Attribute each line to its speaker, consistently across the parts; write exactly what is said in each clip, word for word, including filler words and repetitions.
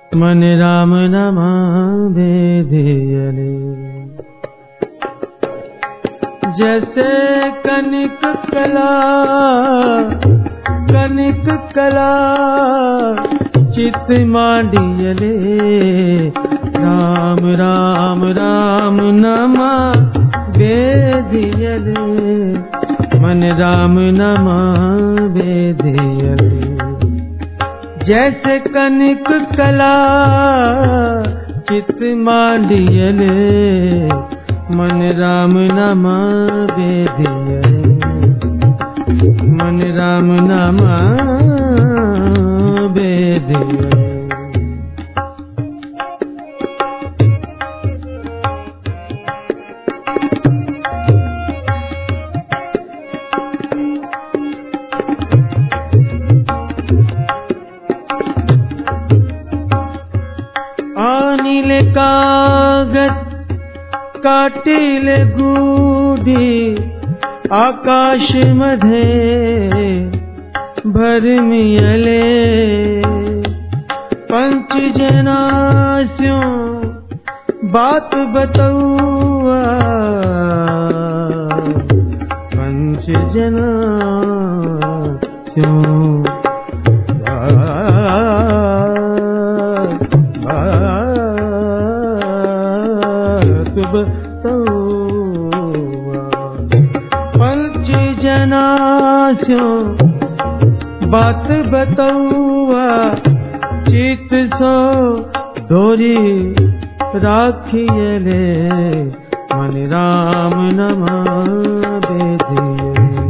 Speaker 1: मन राम नमावे दियले। जैसे कनिक कला कनिक कला चित मांडियले। राम राम राम नमावे दियले। मन राम नमावे दियले। जैसे कनिक कला चित मांडियले। मन राम नमावे दियले। मन राम नमावे दियले। आनिले कागज काटिले गुडी। आकाश मध्ये भरमियले। पंच जनास्यों बात बतौआ। पंच जनास्यों पंच जनास्यों बात बतौआ। चित सो डोरी राखियले। मन राम नमावे दियले।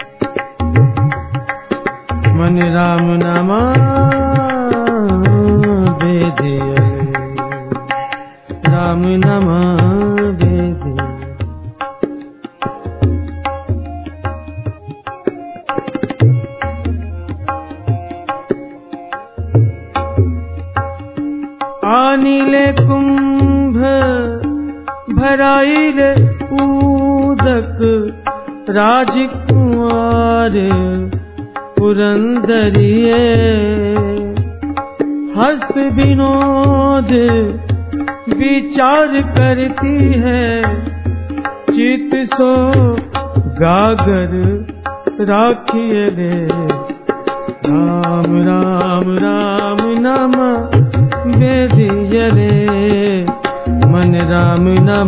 Speaker 1: मन राम नमावे दियले। राम नमावे दियले। आनिले कुंभ भराइले उदक। राजकुमार पुरंदरिये। हस्त विनोद विचार करती है। चित सो गागर राखियले। राम राम राम नमावे दियले। मन राम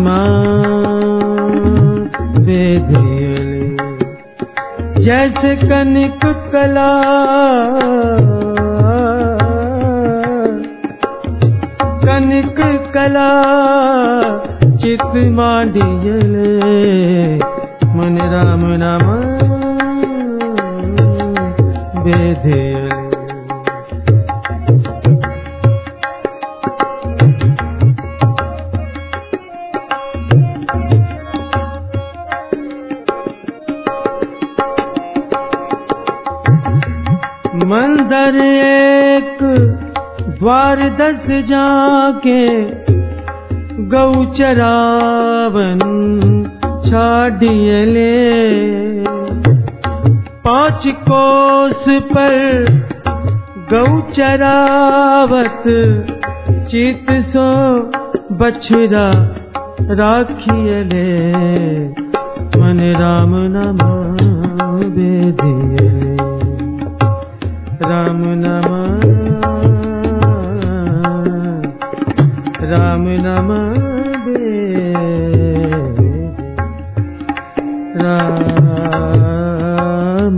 Speaker 1: नमावे दियले। जैसे कनिक कला कनिक कला चित मांडियले। मन राम नमावे दियले। मंदर एक द्वार दस जाके। गौ चरावन छाडियले। पांच कोस पर गौ चरावत। चित सो बछड़ा राखियले। मन राम नमावे दियले। राम नमावे। राम नमावे। राम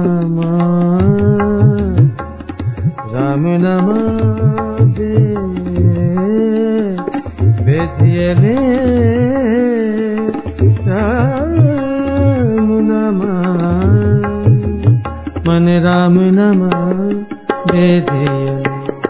Speaker 1: नमावे। राम नमावे दियले। राम नमावे। मन राम नमावे दियले।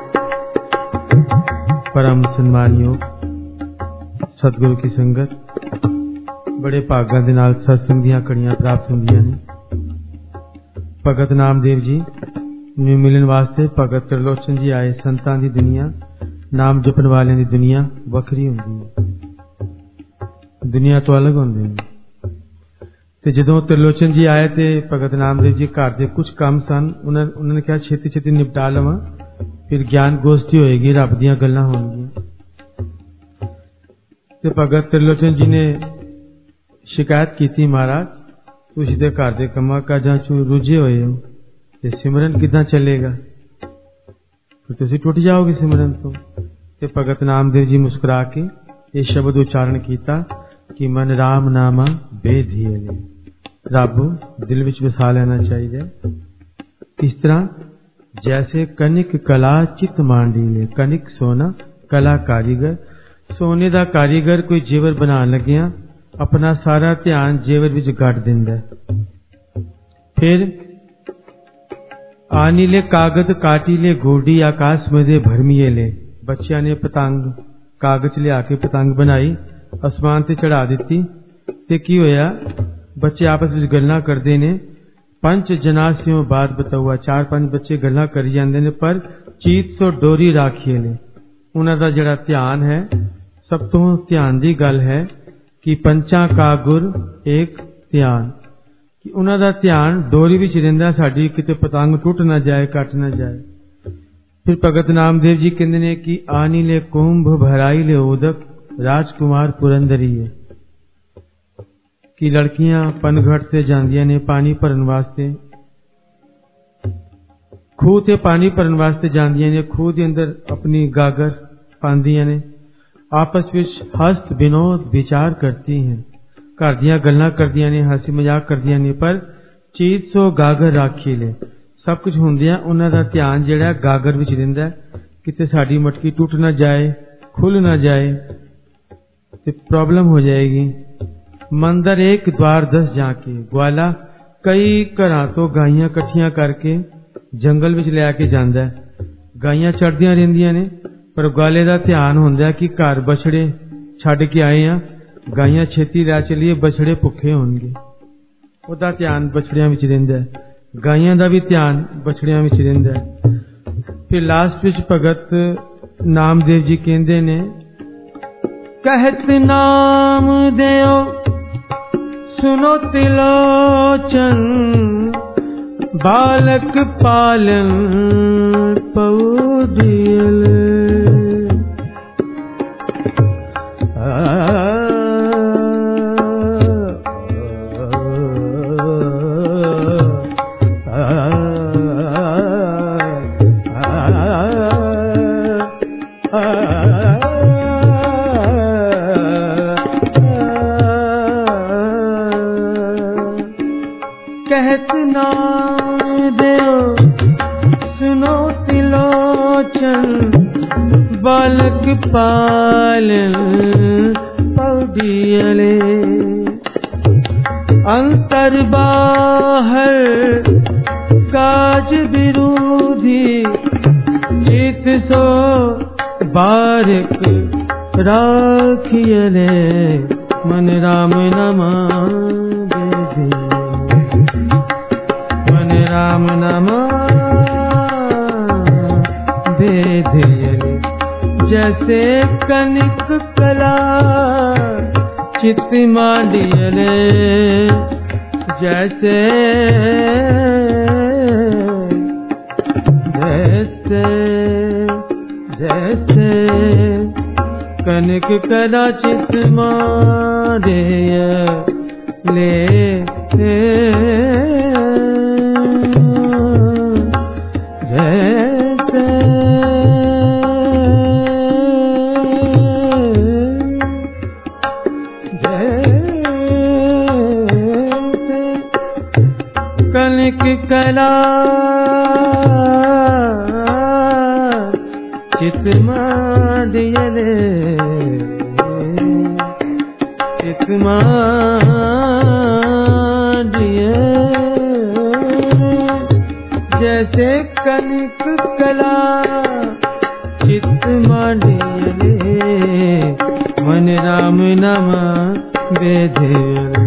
Speaker 1: परम सन्मानियो सतगुरु की संगत बड़े भागां दे नाल सत्संग दीयां कड़ियां प्राप्त होंदियां ने। भगत नामदेव जी ਨੂੰ मिलन वास्ते भगत त्रिलोचन जी आए। संतां दी दुनिया नाम जपन वालियां दी दुनिया वखरी हुंदी है। दुनिया तो अलग हुंदी है। ते जदों त्रिलोचन जी आए ते भगत नामदेव जी घर दे कुछ काम सन। उन्होंने उन्होंने कहा छेती छेती निपटा लवां फिर ज्ञान गोष्ठी होएगी, रब दियां गल्लां होणगियां। ते भगत त्रिलोचन जी ने शिकायत की थी, महाराज तुसीं ते घर दे कम्मां काजां चों रुझे होए हो ते सिमरन किदां चलेगा, फिर तुसीं टुट जाओगे सिमरन तो। ते भगत नामदेव जी मुस्कुरा के ये शब्द उच्चारण किया कि मन राम नामा बेधियले, रब दिल विच वसा लेना चाहिए। इस तरह जैसे कनिक कला चित मांडीले, कनिक सोना कला कारीगर, सोने दा कारीगर कोई जेवर बना लग्या अपना सारा ध्यान जेवर विच गड़ दिंदा है। फिर आनीले कागज काटीले गोडी आकाश मधे भरमीले, बच्चियां ने पतंग कागज लिया के पतंग बनाई आसमान ते चढ़ा दी। ते की होया, बच्चे आपस में गल्लां करते ने। पंच जनासियों बाद बताऊआ, चार पांच बच्चे गल्लां करी जांदे ने, पर चीत सो डोरी राखिए ले। उन्हां दा जिहड़ा ध्यान है, सब तो ध्यान दी गल है कि पंचा का गुर एक ध्यान, कि उन्हां दा ध्यान डोरी विच रहिंदा, साडी किते पतंग टुट ना जाए, कट ना जाए। फिर भगत नामदेव जी कहते ने कि आनी ले कुंभ भराई ले उदक, राजकुमार पुरंदरी है कि लड़कियां पनघट से जांदियां ने पानी भरन वास्ते, खूह ते पानी भरन वास्ते जांदियां ने, खूह दे अंदर अपनी गागर पांदियां ने, आपस विच हस्त विनोद विचार करती हैं, घर दियां गल्लां करदियां ने, हंसी मजाक करदियां ने, पर चीत सो गागर राखी ले। सब कुछ हुंदियां उन्हां दा ध्यान जिहड़ा गागर विच रहिंदा है, किते साडी मटकी टूट ना जाए, खुल ना जाए ते प्रॉब्लम हो जाएगी। मंदिर एक द्वार दस जाके, ग्वाला कई घरां तो गाइयां इकट्ठियां करके जंगल विच लै के जांदा है। गाइयां चढ़दियां रहिंदियां ने, पर ग्वाले दा ध्यान हुंदा है कि घर बछड़े छड्ड के आए आ, गाइयां छेती लै चलिए, बछड़े भुखे होणगे। ओदा ध्यान बछड़ियां विच रहिंदा है, गाइयां दा भी ध्यान बछड़ियां विच रहिंदा है। फिर लास्ट विच भगत नामदेव जी कहंदे ने, कहत नाम देओ सुनो त्रिलोचन, बालक पालन पौदियल। कहत नाम देओ सुनो त्रिलोचन, बालक पालन पौदियले। अंतर बाहर काज विरोधी, चित सो बारिक राखियले। मन राम नमा राम नमा बेधियले। जैसे कनिक कला चित मांडियले, जैसे जैसे जैसे कनिक कला चित मांडियले। जैसे जैसे कनिक कला चित मांडियले, चित मांडियले। जैसे कनिक कला चित मांडियले। मन राम नमा बेधियले।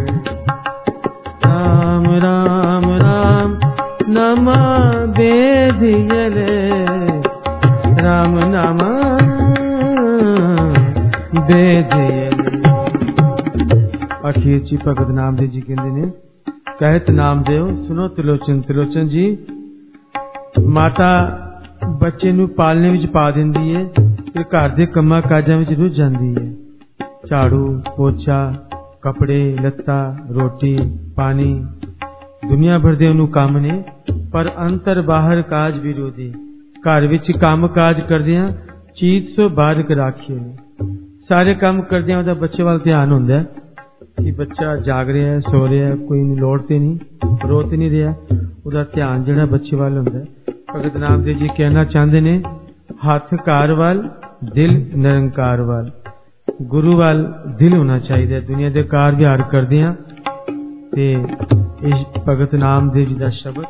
Speaker 1: राम राम राम नमा बेधियले। राम नमा बेधियले। अखीर जी भगत नामदेव जी कहते ने, कहत नामदेव सुनो त्रिलोचन। त्रिलोचन जी, माता बच्चे नूं पालने विच पा दिंदी है ते घर दे कम्मां काजां विच रुझ जांदी है। झाड़ू पोछा कपड़े लत्ता रोटी पानी दुनिया भर दे उन्होंने काम ने, पर अंतर बाहर काज विरोधी। घर विच काम काज करदियां चीत सो बाधक राखिए ने। सारे काम करदियां उहदा बच्चे वाल ध्यान हुंदा है कि बच्चा जाग रहा है सो रहा है, कोई लोड़ ते नहीं रो ते नहीं रहा, उहदा ध्यान जिहड़ा बच्चे वाल हुंदा है। भगत नामदेव जी कहना चाहते ने हाथ कार वाल दिल निरंकार वाल। गुरु वाल दिल होना चाहिए। दुनिया के कार विहार करदियां ते इस भगत नामदेव जी का शब्द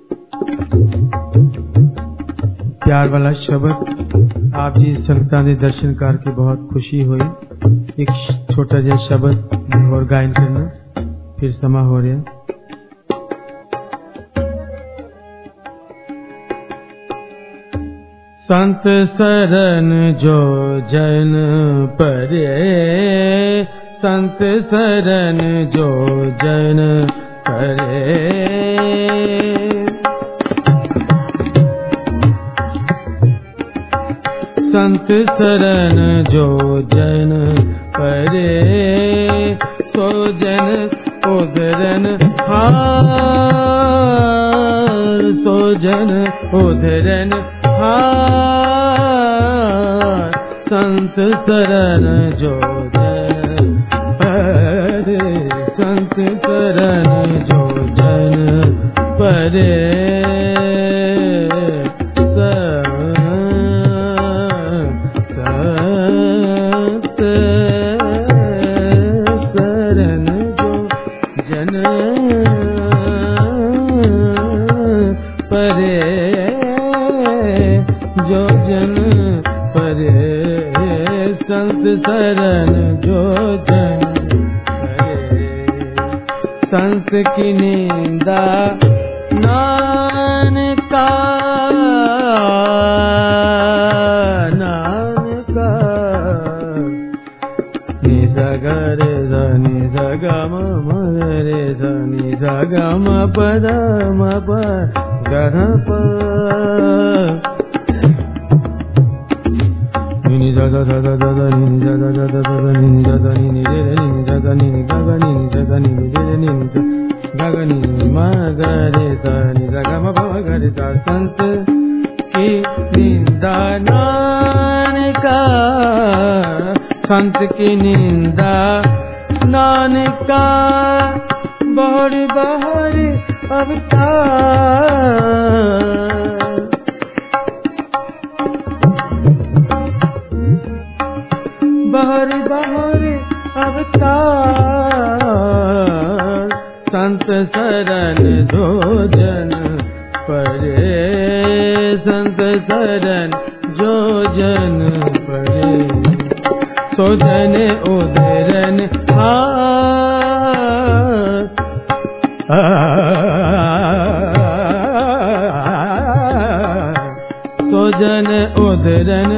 Speaker 1: प्यार वाला शब्द आप जी संगतां दे दर्शन करके बहुत खुशी हुई। एक छोटा जिहा शब्द और गायन करना, फिर समा हो रहा। संत शरण जो जन परे, संत शरण जो जन परे। संत शरण जो जन परे, सो जन उधरन हार, सो जन उधरन हार। संत शरण जो जन परे, संत शरण जो जन परे। संत शरण जो जन परे, संत की निंदा नानका, नानका। नि सा ग रे सा नि सा ग म म रे सा नि सा ग म प द म प ग ध प। नि सा सा सा सा सा नि सा सा सा सा सा नि सा सा नि नि रे रे नि सा सा नि नि ग ग नि नि सा सा नि नि रे रे नि नि सा ग ग नि म ग रे सा नि सा ग म प म ग रे सा। संत की निंदा नानका, संत की निंदा नानका। बहर बहर अवतार, बहर बहर अवतार। संत शरण जो जन परे, संत शरण जो जन परे। सो जन उधरन हार, सो जन उधरन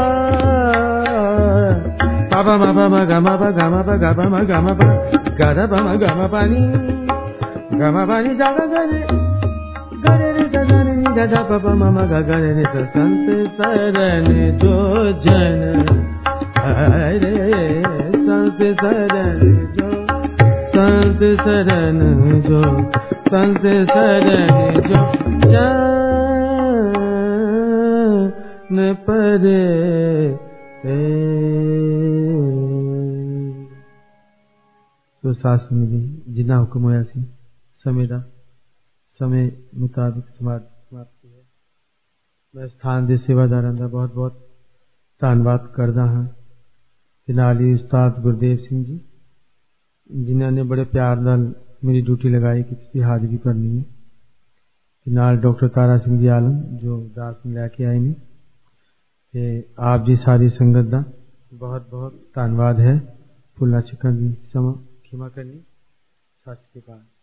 Speaker 1: हार। pa ma pa ma ga ma pa ga ma pa ga pa ma ga ma pa ga da pa ma ga ma pa ni ga ma pa ni da ga ga re ga re re da da re ni da da pa pa ma ma ga ga re re sa। संत शरण जो जन हरे, संत शरण जो, संत शरण जो, संत शरण जो जन परे। तो सास मिली जिन्ना हुक्म होया सी समय का समय मुताबिक समाप्ति है। मैं स्थान के सेवादारां का बहुत बहुत धन्यवाद करता हाँ। नाली उस्ताद गुरदेव सिंह जी जिन्होंने बड़े प्यार नाल मेरी ड्यूटी लगाई कि हाजिरी करनी है। नाल डॉक्टर तारा सिंह जी आलम जो दास में लैके आए ने। ते आप जी सारी संगत का बहुत बहुत धन्यवाद है। भुलना चुका जी क्षमा करनी। सत श्री अकाल।